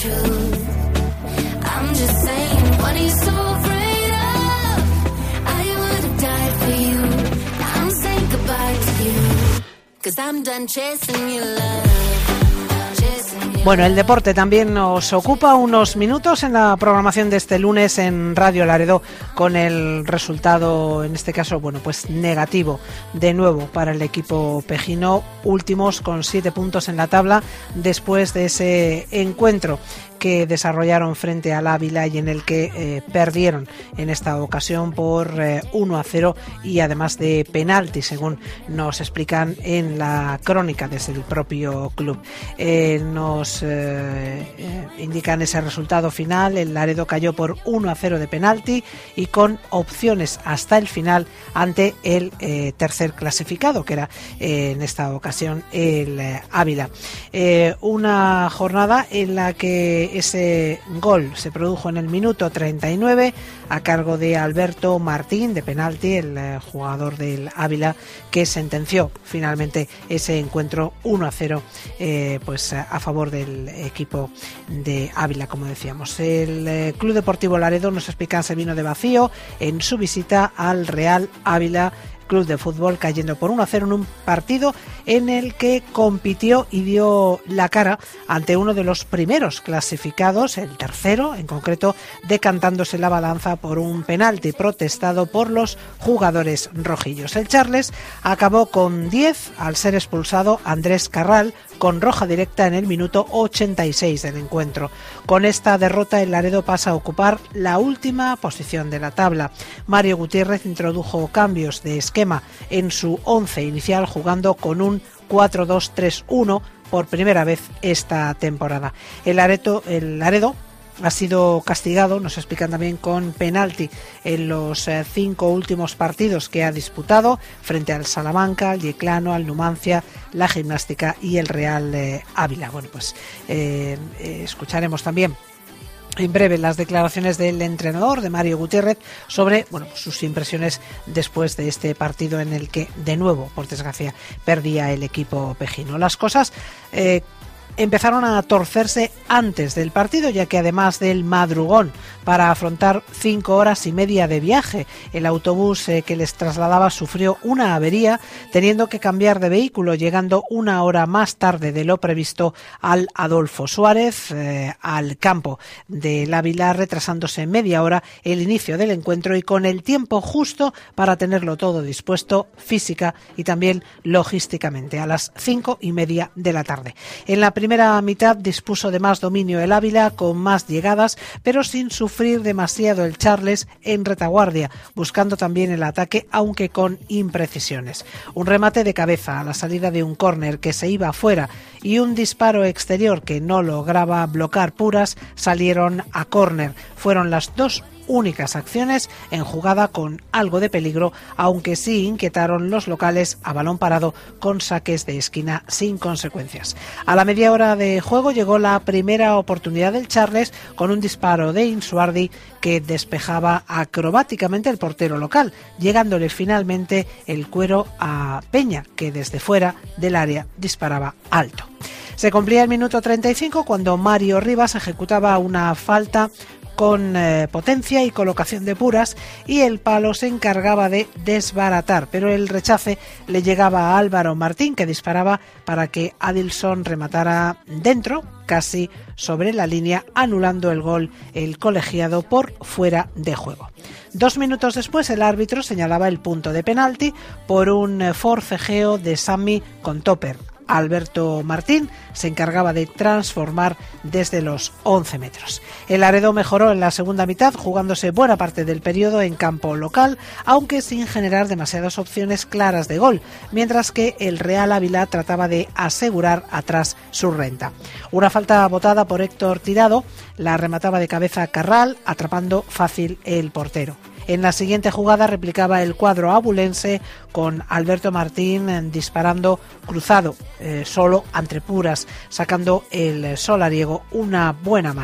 truth. I'm just saying, what are you so afraid of? I would have died for you. I'm saying goodbye to you, 'cause I'm done chasing your love. Bueno, el deporte también nos ocupa unos minutos en la programación de este lunes en Radio Laredo, con el resultado, en este caso, bueno, pues negativo de nuevo para el equipo pejino, últimos con 7 puntos en la tabla después de ese encuentro que desarrollaron frente al Ávila y en el que perdieron en esta ocasión por 1-0 y además de penalti, según nos explican en la crónica desde el propio club. Nos indican ese resultado final. El Laredo cayó por 1-0 de penalti y con opciones hasta el final ante el tercer clasificado, que era en esta ocasión el Ávila. Una jornada en la que ese gol se produjo en el minuto 39 a cargo de Alberto Martín, de penalti, el jugador del Ávila, que sentenció finalmente ese encuentro 1-0 pues a favor del equipo de Ávila, como decíamos. El Club Deportivo Laredo, nos explican, se vino de vacío en su visita al Real Ávila Club de Fútbol, cayendo por 1-0 en un partido en el que compitió y dio la cara ante uno de los primeros clasificados, el tercero en concreto, decantándose la balanza por un penalti protestado por los jugadores rojillos. El Charles acabó con 10 al ser expulsado Andrés Carral con roja directa en el minuto 86 del encuentro. Con esta derrota, el Laredo pasa a ocupar la última posición de la tabla. Mario Gutiérrez introdujo cambios de esquema en su 11 inicial, jugando con un 4-2-3-1 por primera vez esta temporada. El Laredo ha sido castigado, nos explican también, con penalti en los 5 últimos partidos que ha disputado frente al Salamanca, al Yeclano, al Numancia, la Gimnástica y el Real Ávila. Bueno, pues escucharemos también en breve las declaraciones del entrenador, de Mario Gutiérrez, sobre sus impresiones después de este partido en el que de nuevo, por desgracia, perdía el equipo pejino. Las cosas empezaron a torcerse antes del partido, ya que además del madrugón para afrontar 5 horas y media de viaje, el autobús que les trasladaba sufrió una avería, teniendo que cambiar de vehículo, llegando 1 hora más tarde de lo previsto al Adolfo Suárez, al campo del Ávila, retrasándose media hora el inicio del encuentro y con el tiempo justo para tenerlo todo dispuesto física y también logísticamente a las 5:30 de la tarde. En la primera mitad dispuso de más dominio el Ávila, con más llegadas, pero sin sufrir demasiado el Charles en retaguardia, buscando también el ataque, aunque con imprecisiones. Un remate de cabeza a la salida de un córner que se iba afuera y un disparo exterior que no lograba bloquear Puras salieron a córner. Fueron las dos únicas acciones en jugada con algo de peligro, aunque sí inquietaron los locales a balón parado con saques de esquina sin consecuencias. A la media hora de juego llegó la primera oportunidad del Charles con un disparo de Insuardi que despejaba acrobáticamente el portero local, llegándole finalmente el cuero a Peña, que desde fuera del área disparaba alto. Se cumplía el minuto 35 cuando Mario Rivas ejecutaba una falta con potencia y colocación de Puras, y el palo se encargaba de desbaratar, pero el rechace le llegaba a Álvaro Martín, que disparaba para que Adilson rematara dentro, casi sobre la línea, anulando el gol el colegiado por fuera de juego. 2 minutos después, el árbitro señalaba el punto de penalti por un forcejeo de Sammy con Topper. Alberto Martín se encargaba de transformar desde los 11 metros. El Laredo mejoró en la segunda mitad, jugándose buena parte del periodo en campo local, aunque sin generar demasiadas opciones claras de gol, mientras que el Real Ávila trataba de asegurar atrás su renta. Una falta botada por Héctor Tirado la remataba de cabeza Carral, atrapando fácil el portero. En la siguiente jugada replicaba el cuadro abulense, con Alberto Martín disparando cruzado, solo entre Puras, sacando el solariego una buena mano.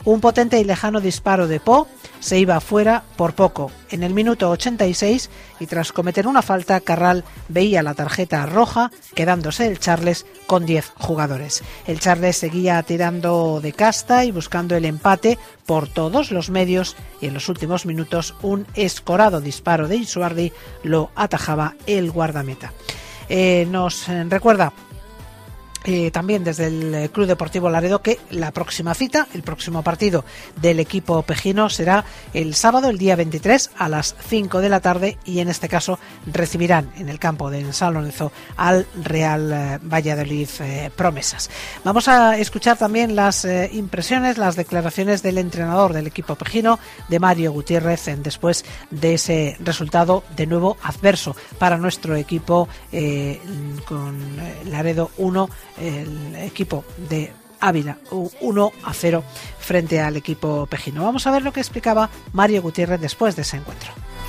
Un potente y lejano disparo de Po se iba fuera por poco. En el minuto 86, y tras cometer una falta, Carral veía la tarjeta roja, quedándose el Charles con 10 jugadores. El Charles seguía tirando de casta y buscando el empate por todos los medios, y en los últimos minutos un escorado disparo de Insuardi lo atajaba el guardameta. Nos recuerda también desde el Club Deportivo Laredo que la próxima cita, el próximo partido del equipo pejino será el sábado, el día 23 a las 5 de la tarde, y en este caso recibirán en el campo de San Lorenzo al Real Valladolid Promesas. Vamos a escuchar también las impresiones, las declaraciones del entrenador del equipo pejino, de Mario Gutiérrez, después de ese resultado de nuevo adverso para nuestro equipo, con Laredo 1, el equipo de Ávila 1-0 frente al equipo pejino. Vamos a ver lo que explicaba Mario Gutiérrez después de ese encuentro.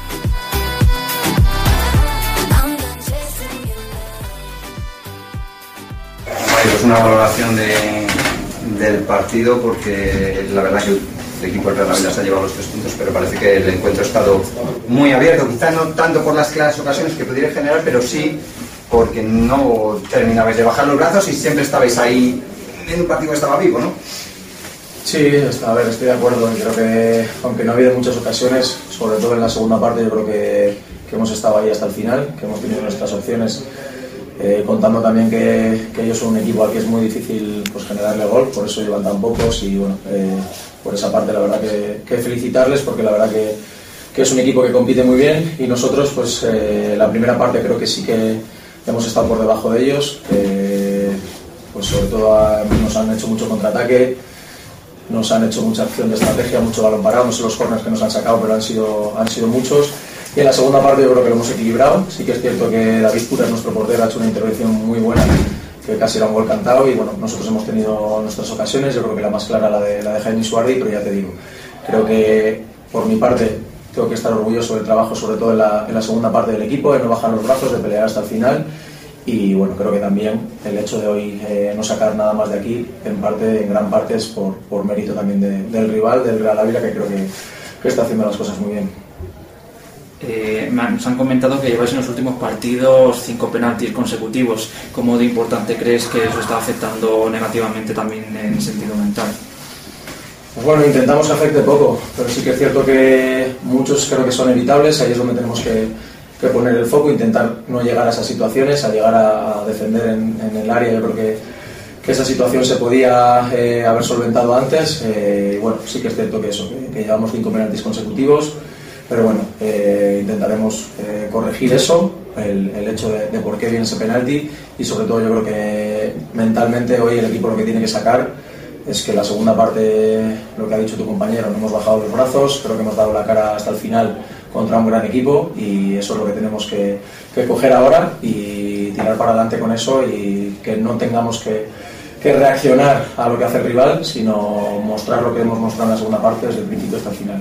Pues una valoración del partido, porque la verdad que el equipo del Real Ávila se ha llevado los 3 puntos, pero parece que el encuentro ha estado muy abierto, quizá no tanto por las claras ocasiones que pudiera generar, pero sí porque no terminabais de bajar los brazos y siempre estabais ahí en un partido que estaba vivo, ¿no? Sí, a ver, estoy de acuerdo. Creo que, aunque no ha habido muchas ocasiones, sobre todo en la segunda parte, yo creo que hemos estado ahí hasta el final, que hemos tenido nuestras opciones, contando también que ellos son un equipo al que es muy difícil pues generarle gol, por eso llevan tan pocos, y bueno, por esa parte la verdad que felicitarles, porque la verdad que es un equipo que compite muy bien, y nosotros pues la primera parte creo que sí que hemos estado por debajo de ellos, pues sobre todo nos han hecho mucho contraataque, nos han hecho mucha acción de estrategia, mucho balón parado, no sé los corners que nos han sacado, pero han sido muchos, y en la segunda parte yo creo que lo hemos equilibrado. Sí que es cierto que David Puras, nuestro portero, ha hecho una intervención muy buena, que casi era un gol cantado, y bueno, nosotros hemos tenido nuestras ocasiones. Yo creo que la más clara la de Jaime Suardi, pero ya te digo, creo que por mi parte tengo que estar orgulloso del trabajo, sobre todo en la segunda parte del equipo, de no bajar los brazos, de pelear hasta el final. Y bueno, creo que también el hecho de hoy no sacar nada más de aquí, en gran parte es por mérito también del rival, del Real Ávila, que creo que está haciendo las cosas muy bien. Nos han comentado que lleváis en los últimos partidos 5 penaltis consecutivos. ¿Cómo de importante crees que eso está afectando negativamente también en sentido mental? Pues bueno, intentamos que afecte poco, pero sí que es cierto que muchos creo que son evitables. Ahí es donde tenemos que poner el foco, intentar no llegar a esas situaciones, a llegar a defender en el área. Yo creo que esa situación se podía haber solventado antes. Y bueno, sí que es cierto que llevamos 5 penaltis consecutivos, pero bueno, intentaremos corregir eso, el hecho de por qué viene ese penalti, y sobre todo yo creo que mentalmente hoy el equipo lo que tiene que sacar es que la segunda parte, lo que ha dicho tu compañero, no hemos bajado los brazos, creo que hemos dado la cara hasta el final contra un gran equipo, y eso es lo que tenemos que coger ahora y tirar para adelante con eso, y que no tengamos que reaccionar a lo que hace el rival, sino mostrar lo que hemos mostrado en la segunda parte desde el principio hasta el final.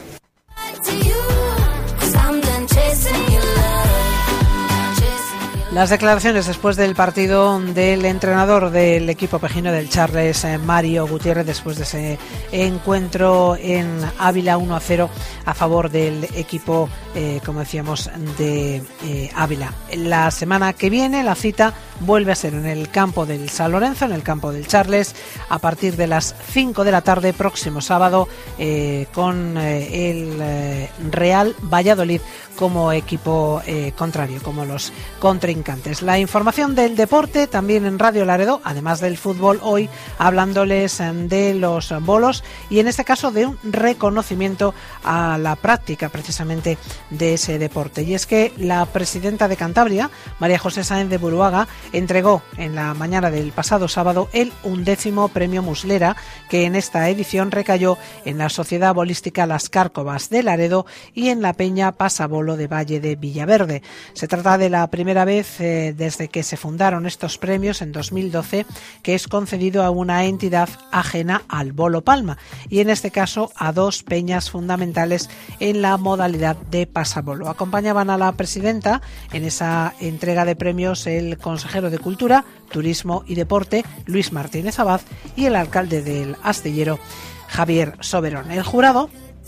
Las declaraciones después del partido del entrenador del equipo pejino del Charles, Mario Gutiérrez, después de ese encuentro en Ávila 1-0 a favor del equipo, como decíamos, de Ávila. La semana que viene la cita vuelve a ser en el campo del San Lorenzo, en el campo del Charles, a partir de las 5 de la tarde, próximo sábado, con el Real Valladolid como equipo contrario, como los contrincantes. La información del deporte también en Radio Laredo, además del fútbol, hoy hablándoles de los bolos, y en este caso de un reconocimiento a la práctica precisamente de ese deporte. Y es que la presidenta de Cantabria, María José Sáenz de Buruaga, entregó en la mañana del pasado sábado el 11º premio Muslera, que en esta edición recayó en la Sociedad Bolística Las Cárcovas de Laredo y en la Peña Pasabolo de Valle de Villaverde. Se trata de la primera vez desde que se fundaron estos premios en 2012 que es concedido a una entidad ajena al bolo palma, y en este caso a 2 peñas fundamentales en la modalidad de pasabolo. Acompañaban a la presidenta en esa entrega de premios el consejero de Cultura, Turismo y Deporte, Luis Martínez Abad, y el alcalde del Astillero, Javier Soberón. El jurado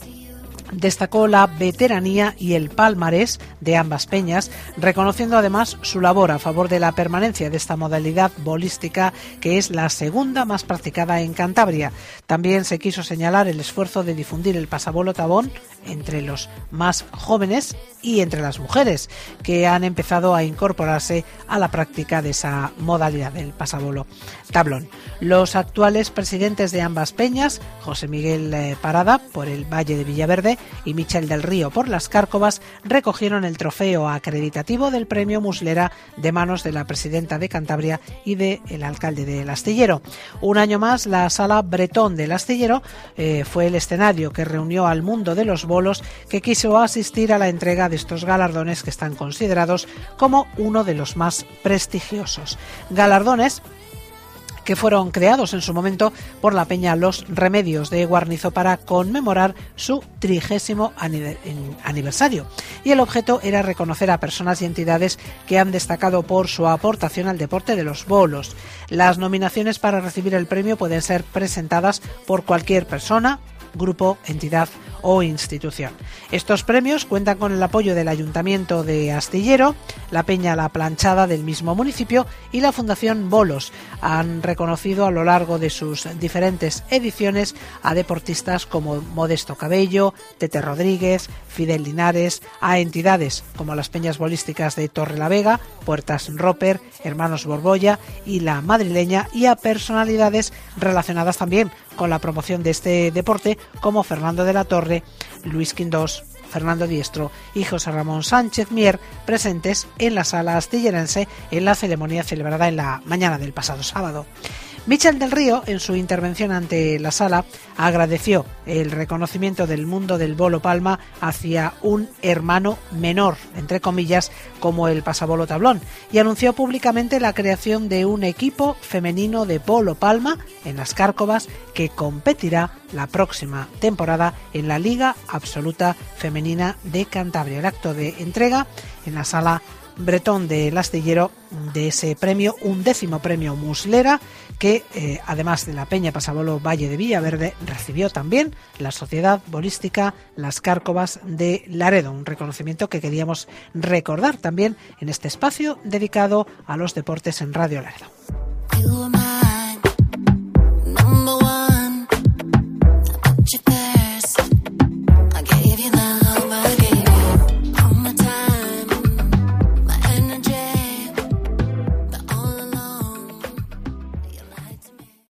destacó la veteranía y el palmarés de ambas peñas, reconociendo además su labor a favor de la permanencia de esta modalidad bolística, que es la segunda más practicada en Cantabria. También se quiso señalar el esfuerzo de difundir el pasabolo tablón entre los más jóvenes y entre las mujeres, que han empezado a incorporarse a la práctica de esa modalidad del pasabolo tablón. Los actuales presidentes de ambas peñas, José Miguel Parada por el Valle de Villaverde y Michel del Río por las Cárcovas, recogieron el trofeo acreditativo del premio Muslera de manos de la presidenta de Cantabria y del alcalde del Astillero. Un año más, la Sala Bretón del Astillero fue el escenario que reunió al mundo de los bolos, que quiso asistir a la entrega de estos galardones que están considerados como uno de los más prestigiosos. Galardones que fueron creados en su momento por la Peña Los Remedios de Guarnizo para conmemorar su 30º aniversario. Y el objeto era reconocer a personas y entidades que han destacado por su aportación al deporte de los bolos. Las nominaciones para recibir el premio pueden ser presentadas por cualquier persona, grupo, entidad o institución. Estos premios cuentan con el apoyo del Ayuntamiento de Astillero, la Peña La Planchada del mismo municipio y la Fundación Bolos. Han reconocido a lo largo de sus diferentes ediciones a deportistas como Modesto Cabello, Tete Rodríguez, Fidel Linares, a entidades como las Peñas Bolísticas de Torrelavega, Puertas Roper, Hermanos Borbolla y la Madrileña, y a personalidades relacionadas también con la promoción de este deporte como Fernando de la Torre, Luis Quindós, Fernando Diestro y José Ramón Sánchez Mier, presentes en la sala astillerense en la ceremonia celebrada en la mañana del pasado sábado. Michel del Río, en su intervención ante la sala, agradeció el reconocimiento del mundo del bolo palma hacia un hermano menor, entre comillas, como el pasabolo tablón, y anunció públicamente la creación de un equipo femenino de bolo palma en las Cárcovas que competirá la próxima temporada en la Liga Absoluta Femenina de Cantabria. El acto de entrega en la sala Bretón del Astillero de ese premio, 11º premio Muslera, que además de la Peña Pasabolo Valle de Villaverde, recibió también la Sociedad Bolística Las Cárcovas de Laredo, un reconocimiento que queríamos recordar también en este espacio dedicado a los deportes en Radio Laredo.